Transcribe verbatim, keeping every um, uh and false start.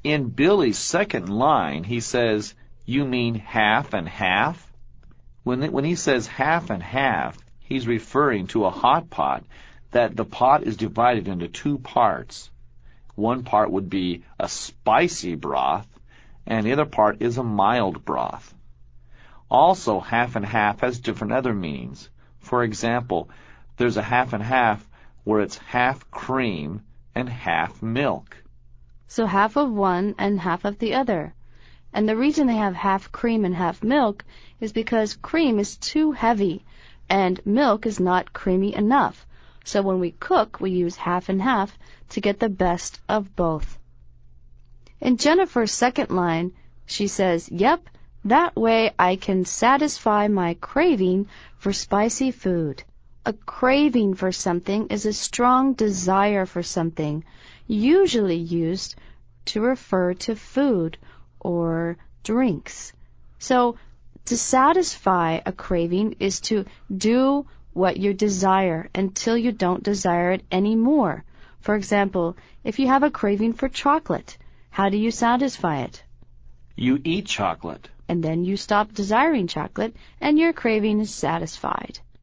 In Billy's second line, he says, "You mean half and half?" When, when he says half and half, he's referring to a hot pot, that the pot is divided into two parts. One part would be a spicy broth, and the other part is a mild broth. Also, half and half has different other meanings. For example, there's a half and half where it's half cream and half milk. So half of one and half of the other. And the reason they have half cream and half milk is because cream is too heavy and milk is not creamy enough. So when we cook, we use half and half to get the best of both. In Jennifer's second line, she says, "Yep, that way I can satisfy my craving for spicy food." A craving for something is a strong desire for something, usually used to refer to food or drinks. So, to satisfy a craving is to do what you desire until you don't desire it anymore. For example, if you have a craving for chocolate, how do you satisfy it? You eat chocolate. And then you stop desiring chocolate, and your craving is satisfied.